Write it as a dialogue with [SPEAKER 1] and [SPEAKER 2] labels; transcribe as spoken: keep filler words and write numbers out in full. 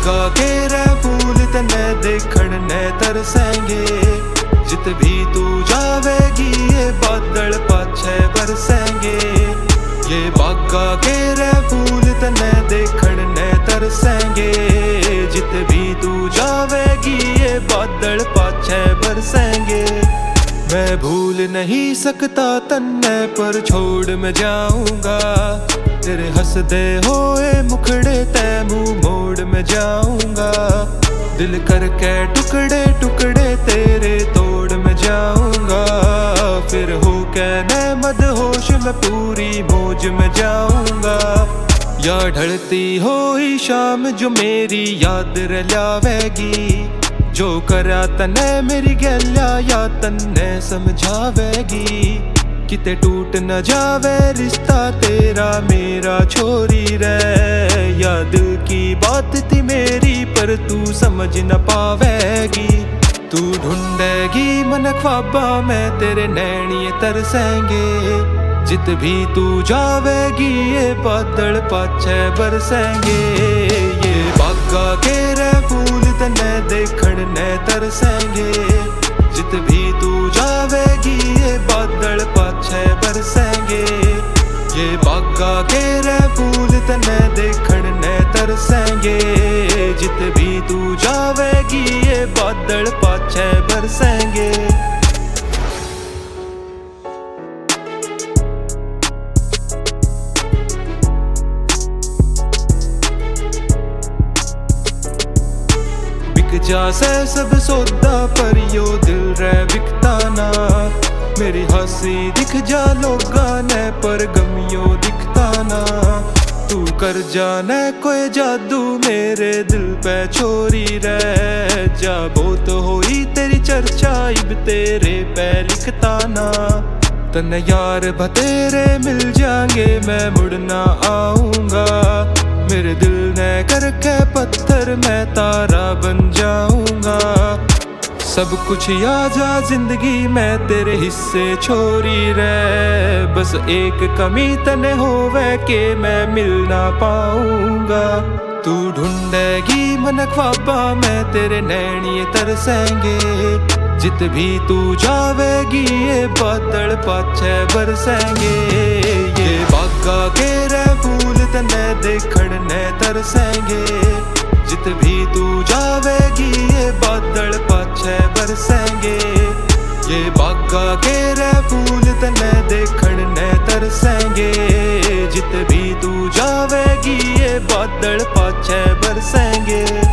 [SPEAKER 1] बागा के रे फूल तने देखण ने तरसेंगे। जित भी तू जावेगी ये बादल पाछे बरसेंगे। ये बागा के रे फूल तने देखण ने तरसेंगे। जित भी तू जावेगी ये बादल पाछे बरसेंगे। मैं भूल नहीं सकता तन्ने पर छोड़ मैं जाऊंगा। तेरे हंसदे होए मुखड़े ते मुंह मोड़ मैं जाऊंगा। दिल करके टुकड़े टुकड़े तेरे तोड़ मैं जाऊंगा। फिर हो कहने मदहोश मैं पूरी मौज में जाऊंगा। या ढलती होई शाम जो मेरी याद रलावेगी। जो करा तने मेरी गैल्या या तन्ने समझावेगी। किते टूट न जावे रिश्ता तेरा मेरा छोरी रे। या दिल की बात थी मेरी पर तू समझ न पावेगी। तू ढूंढेगी मन ख्वाबा में तेरे नैनी तरसेंगे। जित भी तू जावेगी ये बादल पाछे बरसेंगे। ये बागा के रे फूल तने देखण ने तरसेंगे। जित भी तू जावेगी ये बादल पाछे बरसेंगे। ये बागा के रे फूल तने देखण ने तरसेंगे। जित भी तू जावेगी ये बादल पाछे बरसेंगे। जासे सब सौदा पर यो दिल रे बिकता ना। मेरी हंसी दिख जा लोगा ने पर गमियों दिखता ना। तू कर जाने कोई जादू मेरे दिल पे छोरी रे। जा बहुत होई तेरी चर्चा इब तेरे पे लिखता ना। तन्ने यार बतेरे मिल जाएंगे मैं मुड़ना आऊंगा। मेरे दिल ने करके पत्थर मैं तारा बन जाऊंगा। सब कुछ याद जा जिंदगी में तेरे हिस्से छोरी रे। बस एक कमी तने होवे के मैं मिल ना पाऊंगा। तू ढूंढेगी मन ख्वाबा में तेरे नैनी तरसेंगे। जित भी तू जावेगी ये बादल पाछे बरसेंगे। ये बागा के रे फूल तने देखण ने तरसेंगे। जित भी तू जावेगी ये बादल पाछे बरसेंगे। ये बागा के रे फूल तने देखण ने तरसेंगे। जित भी तू जावेगी ये बादल पाछे बरसेंगे।